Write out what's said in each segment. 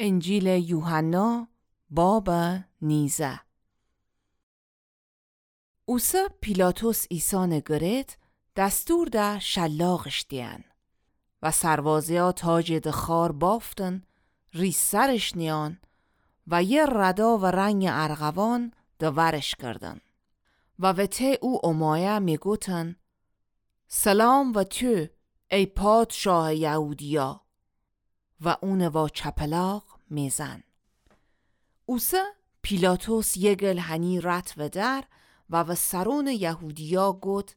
انجیل یوحنا باب 19. اوسه پیلاتوس ایسان گرت دستور ده شلاغش دیان و سربازیا تاج دخار بافتن ریس سرش نیان و یه ردا و رنگ ارغوان دورش کردن و وته او امایه میگوتن سلام و تو ای پادشاه یهودیا و اون با چپلاق میزن. اوسه پیلاتوس یگل هنی رت و در و سرون یهودیا گوت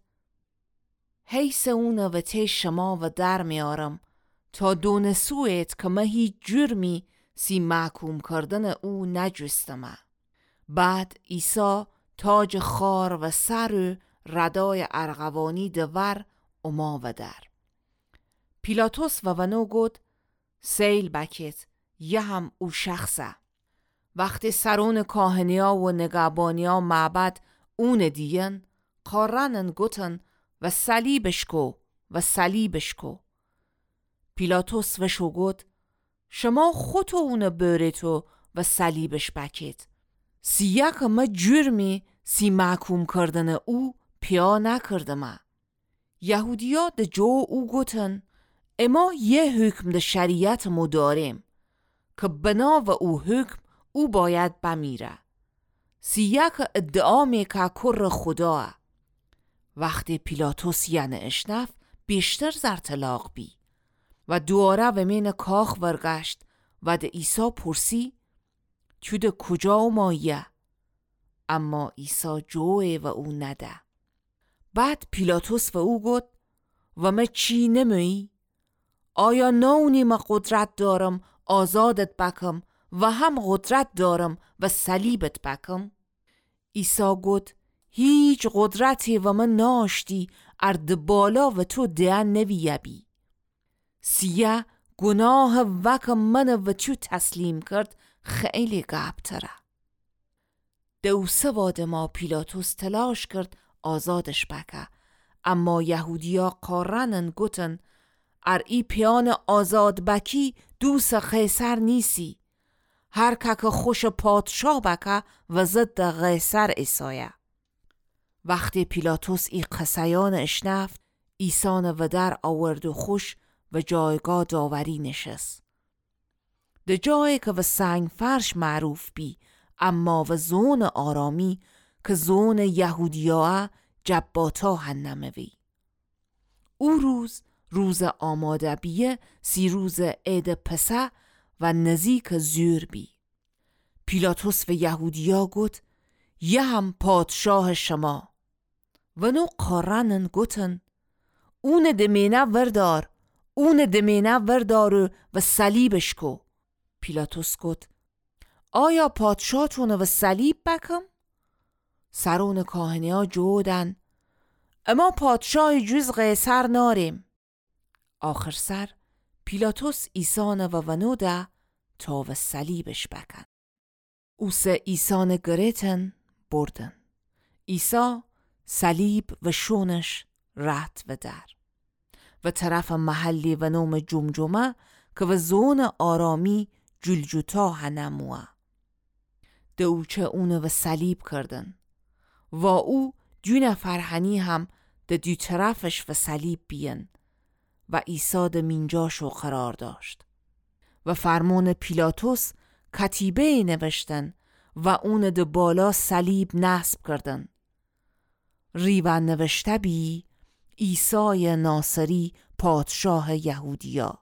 حیث اون و ته شما و در میارم تا دونسویت که من هیچ جرمی سی محکوم کردن او نجستم. بعد عیسی تاج خار و سر ردای ارغوانی دور اما و در. پیلاتوس و ونو گوت سیل بکت یه هم او شخصه. وقتی سرون کاهنیا و نگهبانیا معبد اون دیین قارنن گوتن و صلیبش کو و صلیبش کو. پیلاتوس وشو گوت شما خودتو اون بریتو و صلیبش بکت. سیاک ما جرمی سی محکوم کردن او پیا نکردم. یهودیا ده جو او گوتن اما یه حکم ده شریعت مو داریم که بنا و او حکم او باید بمیره. سیاک ادعا میکه کر خدا. وقتی پیلاتوس یعنی اشنف بیشتر زرطلاق بی و دواره و مین کاخ ورگشت و ده عیسی پرسی تو ده کجا و مایه؟ اما عیسی جوه و او نده. بعد پیلاتوس و او گفت و ما چی نمی؟ آیا نونی ما قدرت دارم آزادت بکم و هم قدرت دارم و صلیبت بکم؟ عیسی گفت هیچ قدرتی و من ناشتی ارد بالا و تو ده نویبی. سیه گناه وکم من و تو تسلیم کرد خیلی گبتره. دوسه واده ما پیلاتوس تلاش کرد آزادش بکه، اما یهودیا قارنن گوتن ار ای پیان آزاد بکی دوس قیصر نیسی. هر که خوش پادشاه بکه و ضد قیصر ایسایه. وقتی پیلاتوس ای قصیان اشنفت ایسان و در آورد و خوش و جایگاه داوری نشست. ده جایی که و سنگ فرش معروف بی اما و زون آرامی که زون یهودیاه جباتا هنموی. او روز آماده بیه سی روز عید پسه و نزیک زور بی. پیلاتوس و یهودیا گوت یه هم پادشاه شما. و نو قارنن گوتن اون دمینه وردار، اون دمینه وردار و صلیبش کو. پیلاتوس گوت آیا پادشاهتون و صلیب بکم؟ سرون کاهنیا جودن اما پادشاه جز قیصر ناریم. آخر سر پیلاتوس ایسان و ونوده تا و صلیبش بکن. اوسه ایسان گریتن بردن. عیسی صلیب و شونش رت و در و طرف محلی و نوم جمجمه که و زون آرامی جلجوتا هنموه. دوچه اونه و صلیب کردن و او دو فرهنی هم ده دو طرفش و صلیب بیان و عیسی ده مینجاشو قرار داشت. و فرمان پیلاتوس کتیبه نوشتن و اون ده بالا صلیب نصب کردن. ریوان نوشته بی عیسی ناصری پادشاه یهودیا.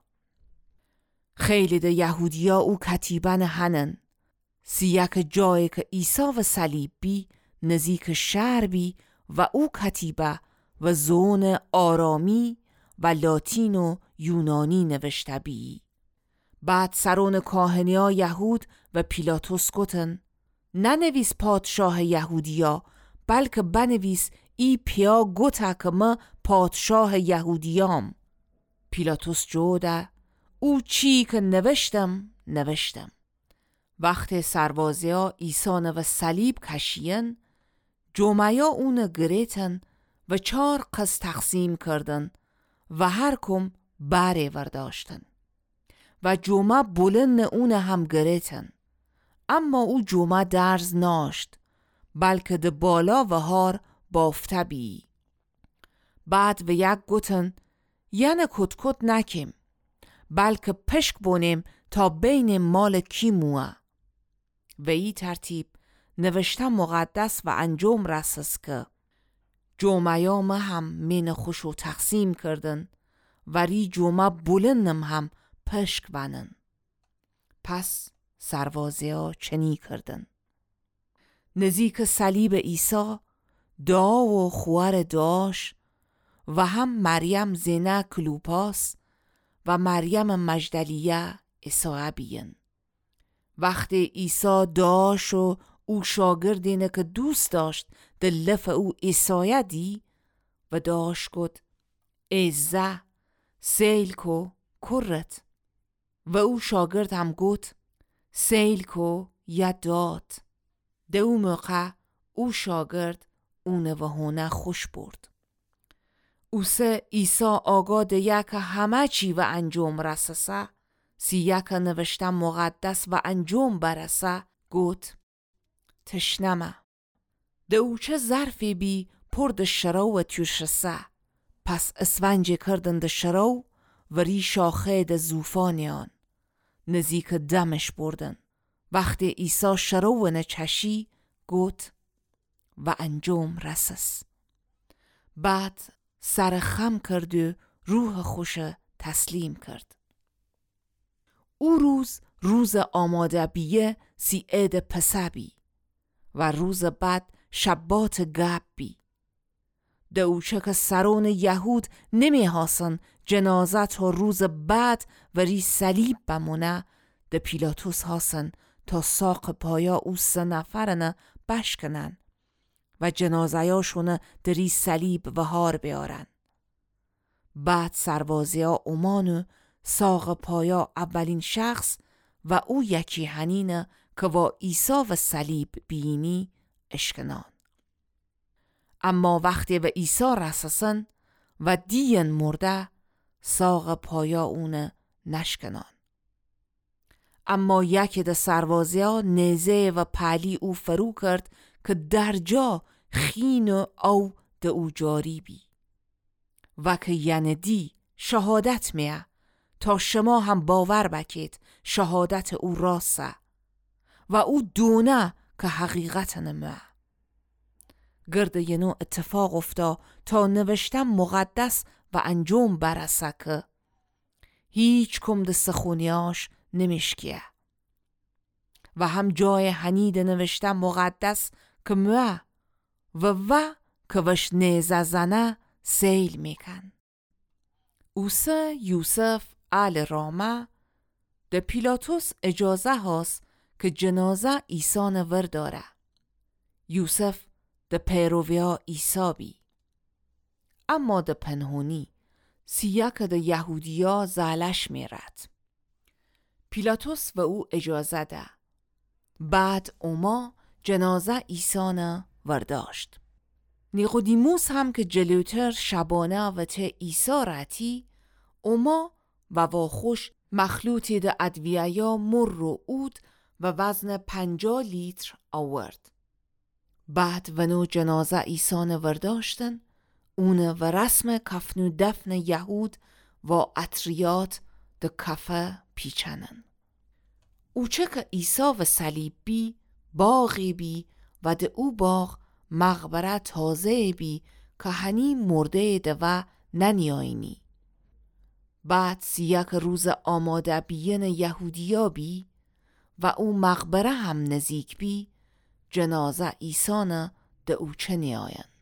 خیلی ده یهودیا او کتیبن هنن. سیک جایی که عیسی و صلیب بی نزیک شهر بی و او کتیبه و زون آرامی و لاتین و یونانی نوشته بی. بعد سرون کاهنیا یهود و پیلاتوس گوتن ننویس پادشاه یهودیا بلکه بنویس ای پیا گوته که ما پادشاه یهودیام. پیلاتوس جوده او چی که نوشتم. وقت سربازیا ایسان و صلیب کشین جمعیا اون گریتن و 4 قسم تقسیم کردن و هر کم بره ورداشتن و جومه بلند اون هم گریتن. اما او جومه درز ناشت بلکه ده بالا و هار بافته بی. بعد و یک گوتن یعنی کت نکیم بلکه پشک بونیم تا بین مال کی موه. و ای ترتیب نوشته مقدس و انجام رسست که جومیام هم مین خوشو تقسیم کردن و ری جومه بلنم هم پشک بنن. پس سربازی ها چنی کردن. نزیک صلیب عیسی دعا و خوار دعاش و هم مریم زینه کلوپاس و مریم مجدلیه عیسی بیین. وقتی عیسی دعاش و او شاگردینه که دوست داشت ده لف او عیسی دی و دعاش گد ایزه سیل کو کرت و او شاگرد هم گد سیل کو یا داد. ده او موقع او شاگرد اونه و هونه خوش برد. اوسه عیسی آگاه ده یک همه چی و انجام رسسه سی یک نوشته مقدس و انجام برسه گوت تشنمه. ده او چه ظرفی بی پرد شراو تیوشسه. پس اسفنجی کردن ده شراو و ری شاخه ده زوفانیان نزیک دمش بردن. وقتی عیسی شراو نچشی گوت و انجام رسس. بعد سر خم کرد و روح خوش تسلیم کرد. او روز آماده بیه سی عید پسه بی و روز بعد شبات گب بی. ده اوچه که سرون یهود نمی هاسن جنازه تا روز بعد و ری صلیب بمونه ده پیلاتوس هاسن تا ساق پایا او 3 نفرنه بشکنن و جنازه یاشونه ده ری صلیب و هار بیارن. بعد سربازی ها اومانو ساق پایا اولین شخص و او یکی هنینه که با عیسی و صلیب بینی اشکنان. اما وقتی به عیسی رسسن و دین مرده ساق پایا اونه نشکنان. اما یکی ده سربازی ها نیزه و پلی او فرو کرد که در جا خین او ده او جاری بی و که یعنی دی شهادت میه تا شما هم باور بکید شهادت او راسته و او دونه که حقیقت نمه. گرد ینو اتفاق افتا تا نوشتم مقدس و انجام برسه که هیچ کم ده سخونیاش نمیشکیه و هم جای حنید نوشتم مقدس که موه و که وش نیزه زنه سیل میکن. اوسه یوسف آل رامه ده پیلاتوس اجازه هاست که جنازه عیسی نور داره. یوسف ده پیرویا عیسی بی. اما ده پنهونی سیاک ده یهودیا زالش میرد. پیلاتوس و او اجازه ده. بعد اوما جنازه عیسی ورداشت. نیقودیموس هم که جلوتر شبانه و ته عیسی راتی اوما و واخوش مخلوطی ده ادویه مر و عود و وزن 50 لیتر آورد. بعد ونو جنازه عیسی ورداشتن اون و رسم کفن و دفن یهود و عطریات ده کفه پیچنن. او چه که عیسی و صلیب بی باغی بی و ده او باغ مقبره تازه بی که هنی مرده ده و ننیاینی. بعد سیاک روز آماده بیین یهودیا بی و او مقبره هم نزیک بی جنازه عیسی ده او چه نیاین.